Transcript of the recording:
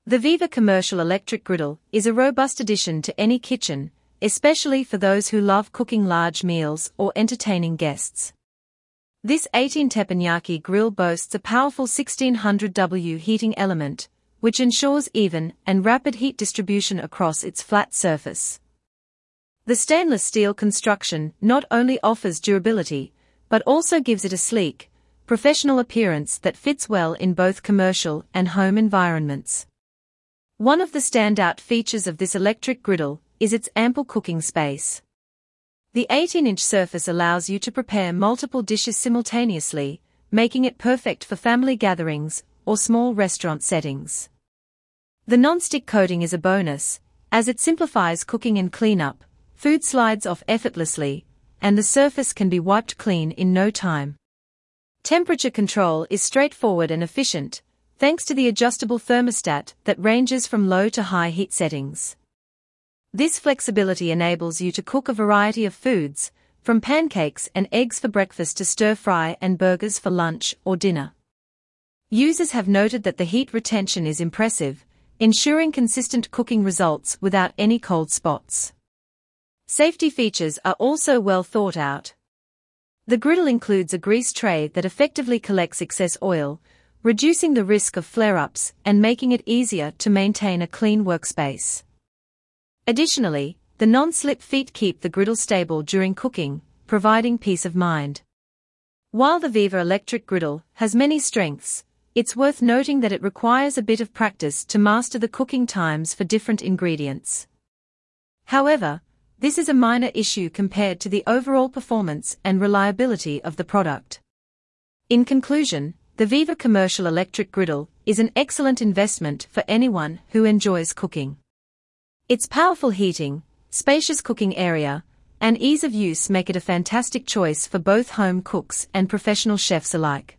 The Viva Commercial Electric Griddle is a robust addition to any kitchen, especially for those who love cooking large meals or entertaining guests. This 18 teppanyaki grill boasts a powerful 1600W heating element, which ensures even and rapid heat distribution across its flat surface. The stainless steel construction not only offers durability, but also gives it a sleek, professional appearance that fits well in both commercial and home environments. One of the standout features of this electric griddle is its ample cooking space. The 18-inch surface allows you to prepare multiple dishes simultaneously, making it perfect for family gatherings or small restaurant settings. The non-stick coating is a bonus, as it simplifies cooking and cleanup. Food slides off effortlessly, and the surface can be wiped clean in no time. Temperature control is straightforward and efficient, thanks to the adjustable thermostat that ranges from low to high heat settings. This flexibility enables you to cook a variety of foods, from pancakes and eggs for breakfast to stir-fry and burgers for lunch or dinner. Users have noted that the heat retention is impressive, ensuring consistent cooking results without any cold spots. Safety features are also well thought out. The griddle includes a grease tray that effectively collects excess oil, reducing the risk of flare-ups and making it easier to maintain a clean workspace. Additionally, the non-slip feet keep the griddle stable during cooking, providing peace of mind. While the Viva electric griddle has many strengths, it's worth noting that it requires a bit of practice to master the cooking times for different ingredients. However, this is a minor issue compared to the overall performance and reliability of the product. In conclusion, the Viva Commercial Electric Griddle is an excellent investment for anyone who enjoys cooking. Its powerful heating, spacious cooking area, and ease of use make it a fantastic choice for both home cooks and professional chefs alike.